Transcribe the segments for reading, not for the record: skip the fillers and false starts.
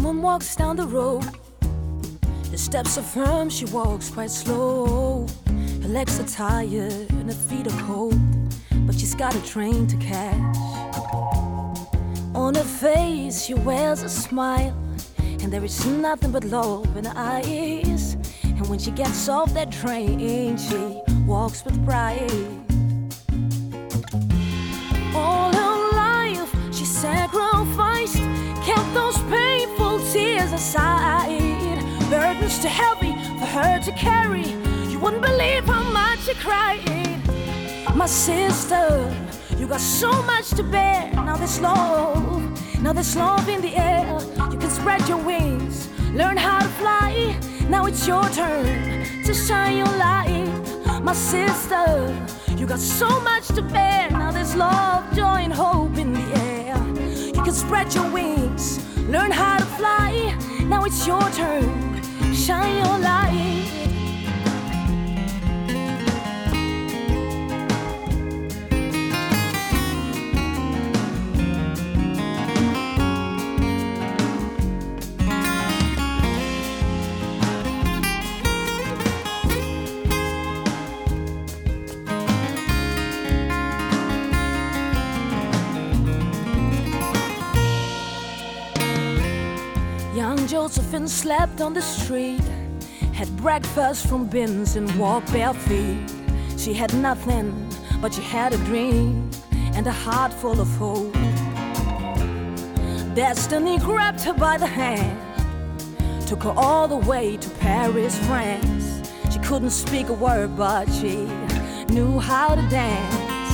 woman walks down the road. The steps are firm, she walks quite slow. Her legs are tired and her feet are cold, but she's got a train to catch. On her face she wears a smile, and there is nothing but love in her eyes. And when she gets off that train, she walks with pride. All her life she sacrificed, kept those painful tears aside. Burdens too heavy for her to carry, you wouldn't believe how much she cried. My sister, you got so much to bear. Now there's love in the air. You can spread your wings, learn how to fly. Now it's your turn to shine your light. My sister, you got so much to bear. Now there's love, joy and hope in the air. You can spread your wings, learn how to fly. Now it's your turn, shine your light. Young Josephine slept on the street, had breakfast from bins and walked bare feet. She had nothing, but she had a dream and a heart full of hope. Destiny grabbed her by the hand, took her all the way to Paris, France. She couldn't speak a word, but she knew how to dance.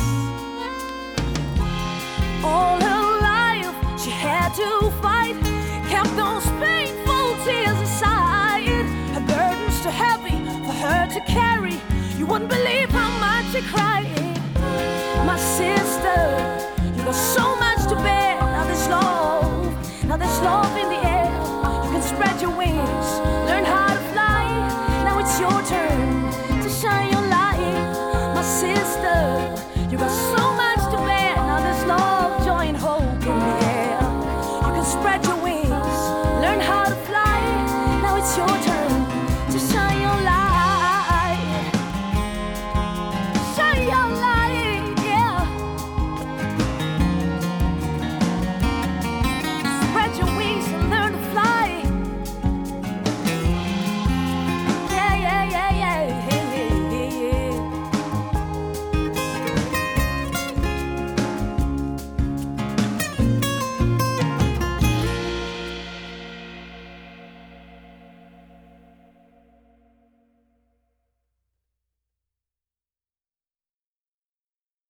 All her life she had to fight, kept those painful tears aside. Her burden's too heavy for her to carry, you wouldn't believe how much she cried. My sister, you got so much to bear. Now there's love in the air. You can spread your wings,